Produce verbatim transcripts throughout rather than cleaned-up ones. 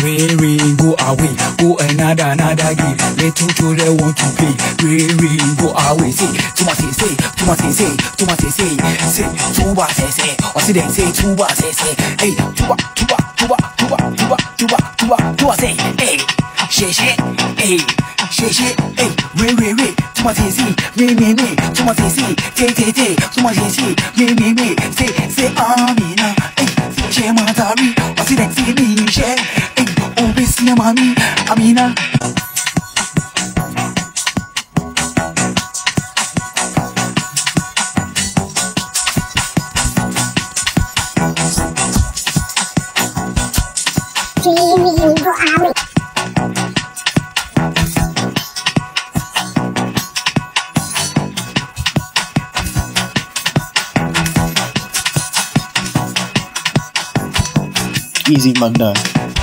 Rain, rain, go away, go another, another game. Little children want to play. Rain, rain, go away. Say, too much say, too much say, too much say, say, too much say, or say they say too much say, hey, too much, too much, too much, too much, too much, too much, too much, too much say, hey, shit, shit, hey, shit, shit, hey, rain, rain, rain, too much say, rain, rain, rain, too much say, tay, tay, tay, too much say, rain, rain, rain, say, say, Amina, hey, say, she matari, or say they say me, she, hey, oh, be see mommy, Amina. Easy Monday.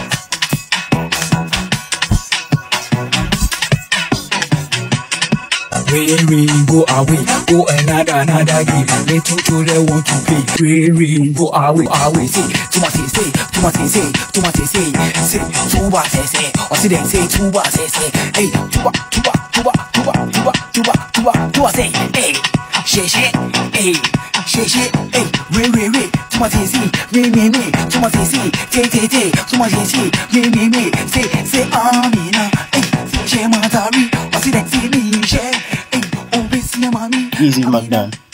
Rain, rain, go away, go another, another game. Little children want to play. Rain, rain, go away, away. Say, too much say, too much say, too much say, say, too much say, or say they say too much say, hey, too much, too much, too much, too much, too much, too much, too much, too much say, hey, shit, shit, hey, shit, shit, hey, rain, rain, rain, too much say, rain, rain, rain, too much say, tay, tay, tay, too much say, rain, rain, rain, say, say, Amina, hey, say, she matari, or say they say me, she. Easy Monday.